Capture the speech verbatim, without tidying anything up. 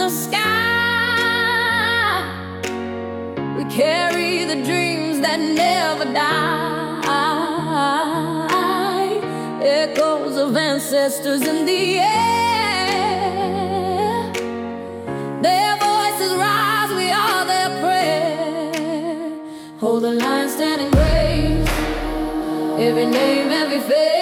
sky. We carry the dreams that never die, echoes of ancestors in the air. Their voices rise, we are their prayer. Hold the line, standing grace. Every name, every face.